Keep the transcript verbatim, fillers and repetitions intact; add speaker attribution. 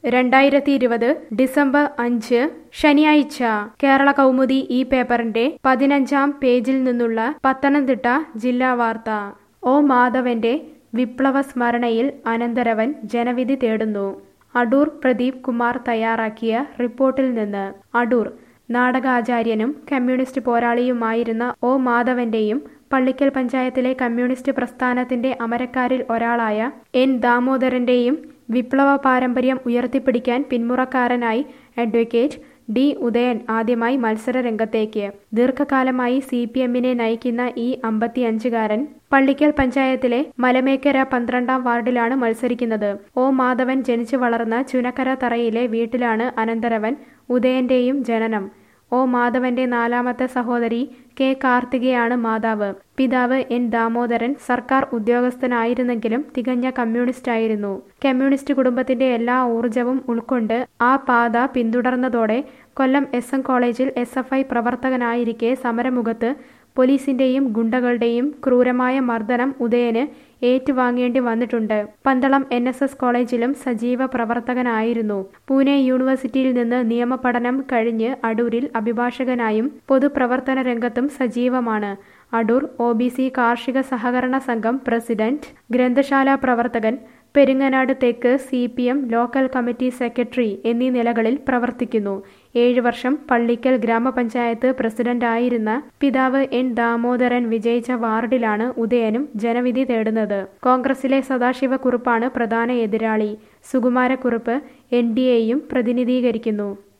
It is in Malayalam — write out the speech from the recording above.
Speaker 1: രണ്ടായിരത്തി ഇരുപത് ഡിസംബർ അഞ്ച് ശനിയാഴ്ച കേരള കൗമുദി ഈ പേപ്പറിന്റെ പതിനഞ്ചാം പേജിൽ നിന്നുള്ള പത്തനംതിട്ട ജില്ലാ വാർത്ത. ഒ മാധവന്റെ വിപ്ലവ സ്മരണയിൽ അനന്തരവൻ ജനവിധി തേടുന്നു. അടൂർ പ്രദീപ് കുമാർ തയ്യാറാക്കിയ റിപ്പോർട്ടിൽ നിന്ന്. അടൂർ നാടകാചാര്യനും കമ്മ്യൂണിസ്റ്റ് പോരാളിയുമായിരുന്ന ഒ മാധവന്റെയും പള്ളിക്കൽ പഞ്ചായത്തിലെ കമ്മ്യൂണിസ്റ്റ് പ്രസ്ഥാനത്തിന്റെ അമരക്കാരിൽ ഒരാളായ എൻ ദാമോദരന്റെയും വിപ്ലവ പാരമ്പര്യം ഉയർത്തിപ്പിടിക്കാൻ പിന്മുറക്കാരനായി അഡ്വക്കേറ്റ് ഡി ഉദയൻ ആദ്യമായി മത്സര രംഗത്തേക്ക്. ദീർഘകാലമായി സി പി എമ്മിനെ നയിക്കുന്ന ഈ അമ്പത്തിയഞ്ചുകാരൻ പള്ളിക്കൽ പഞ്ചായത്തിലെ മലമേക്കര പന്ത്രണ്ടാം വാർഡിലാണ് മത്സരിക്കുന്നത്. ഒ മാധവൻ ജനിച്ചു വളർന്ന ചുനക്കര തറയിലെ വീട്ടിലാണ് അനന്തരവൻ ഉദയന്റെയും ജനനം. ഒ മാധവന്റെ നാലാമത്തെ സഹോദരി കെ കാർത്തികയാണ് മാതാവ്. പിതാവ് എൻ ദാമോദരൻ സർക്കാർ ഉദ്യോഗസ്ഥനായിരുന്നെങ്കിലും തികഞ്ഞ കമ്മ്യൂണിസ്റ്റായിരുന്നു. കമ്മ്യൂണിസ്റ്റ് കുടുംബത്തിന്റെ എല്ലാ ഊർജവും ഉൾക്കൊണ്ട് ആ പാത പിന്തുടർന്നതോടെ കൊല്ലം എസ് എൻ കോളേജിൽ എസ് എഫ് ഐ പ്രവർത്തകനായിരിക്കെ സമരമുഖത്ത് പോലീസിന്റെയും ഗുണ്ടകളുടെയും ക്രൂരമായ മർദ്ദനം ഉദയന് ഏറ്റുവാങ്ങേണ്ടി വന്നിട്ടുണ്ട്. പന്തളം എൻ എസ് എസ് കോളേജിലും സജീവ പ്രവർത്തകനായിരുന്നു. പൂനെ യൂണിവേഴ്സിറ്റിയിൽ നിന്ന് നിയമപഠനം കഴിഞ്ഞ് അടൂരിൽ അഭിഭാഷകനായും പൊതുപ്രവർത്തന രംഗത്തും സജീവമാണ്. അടൂർ ഒ ബി സി കാർഷിക സഹകരണ സംഘം പ്രസിഡന്റ്, ഗ്രന്ഥശാല പ്രവർത്തകൻ, പെരിങ്ങനാട് തെക്ക് C P M local committee secretary എന്നീ നിലകളിൽ പ്രവർത്തിക്കുന്നു. ഏഴ് വർഷം പള്ളിക്കൽ ഗ്രാമപഞ്ചായത്ത് പ്രസിഡന്റായിരുന്ന പിതാവ് എൻ ദാമോദരൻ വിജയിച്ച വാർഡിലാണ് ഉദയനും ജനവിധി തേടുന്നത്. കോൺഗ്രസിലെ സദാശിവക്കുറുപ്പാണ് പ്രധാന എതിരാളി. സുകുമാരക്കുറുപ്പ് എൻ ഡി എയും പ്രതിനിധീകരിക്കുന്നു.